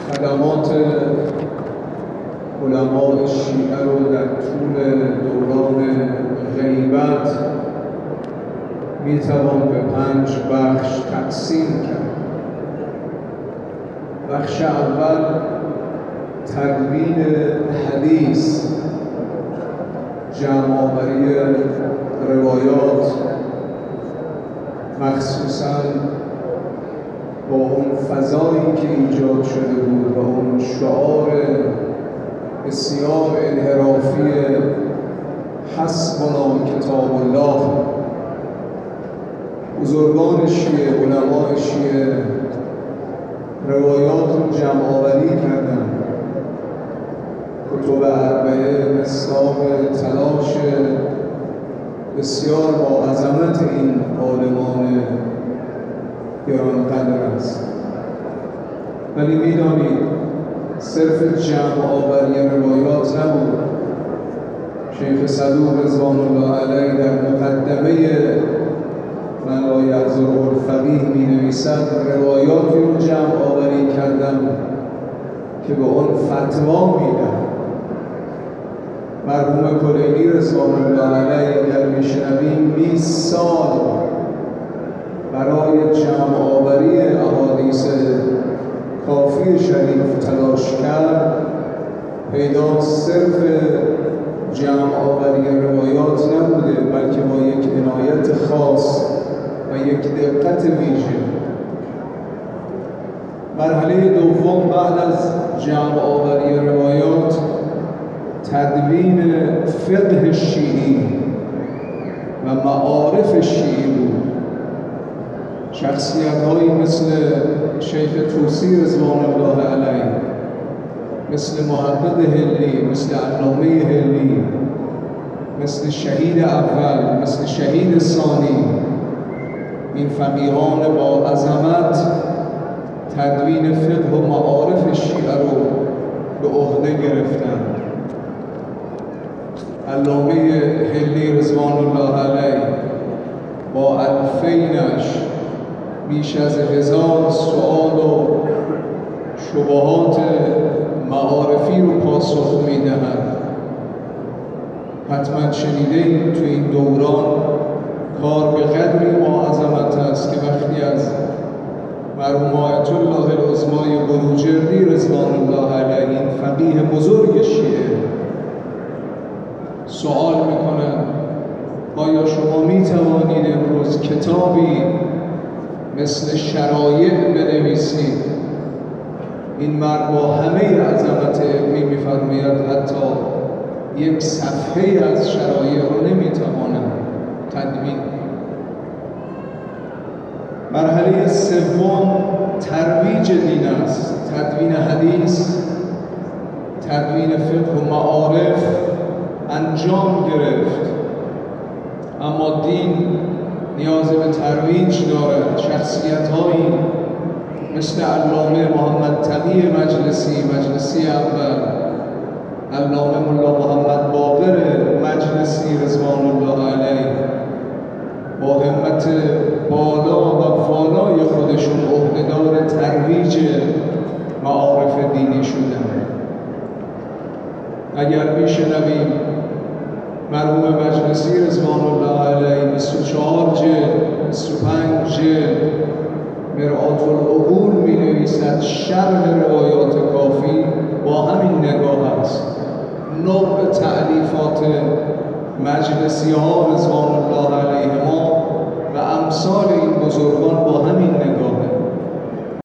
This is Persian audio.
خدمات علماء شیعه رو در طول دوران غیبت میتوان به 5 بخش تقسیم کرد. بخش اول تدوین حدیث، جمع‌آوری روایات، مخصوصاً با اون فضایی که ایجاد شده بود و اون شعار بسیار انحرافی حسبنا کتاب الله. بزرگان شیعه، علمای شیعه روایات رو جمع‌آوری کردن، کتب اربعه مصداق تلاش بسیار با عظمت این عالمان گرانقدر است. ولی می‌دانید صرف جمع‌آوری روایات نبود. شیخ صدوق رضوان الله علیه در مقدمه من لا یعذره الفقیه می‌نویسد روایاتی رو جمع‌آوری کردم که به آن فتوا میدن. مرحوم کلینی رضوان الله علیه اگر میشنویم 20 سال برای جمع‌آوری احادیث کافی شریف تلاش کرد. پیدا صرف جمع‌آوری روایات نبوده، بلکه با یک عنایت خاص و یک دقت ویژه. مرحله دوم بعد از جمع‌آوری روایات تدوین فقه شیعی و معارف شیعی بود. شخصیت‌هایی مثل شیخ طوسی رضوان الله علیه، مثل محقق هلی، مثل علامه هلی، مثل شهید اول، مثل شهید ثانی، این فقیهان با عظمت تدوین فقه و معارف شیعه رو به عهده گرفتند. علامه هلی رضوان الله علیه با الفینش بیش از 1000 سؤال و شبهات معارفی رو پاسخ می‌دهد. حتما شنیدید تو این دوران کار به قدری با عظمت است که وقتی از مرحوم آیت الله العظمای بروجردی رضوان الله علیه، این فقیه بزرگ شیعه، سوال میکنن آیا شما میتوانید امروز کتابی مثل شرایع بنویسید؟ این مرد با همه عظمت علمی میفرماید حتی یک صفحه از شرایع رو نمیتوانم تدوین. مرحله سوم ترویج دین است، تدوین حدیث، تدوین فقه و معارف انجام گرفت. اما دین نیاز به ترویج دارد. شخصیت‌هایی مثل علامه محمد تقی مجلسی اول، علامه ملا محمد باقر مجلسی رضوان الله علیه با همت بالا و والای خودشون عهده‌دار ترویج معارف دینی شدند. اگر میشنویم مرحوم مجلسی رضوان الله علیه 24 جلد، 25 جلد مرآت العقول می‌نویسد شرح روایات کافی با همین نگاه است. نوع تألیفات مجلسی ها رضوان الله علیهما و امثال این بزرگان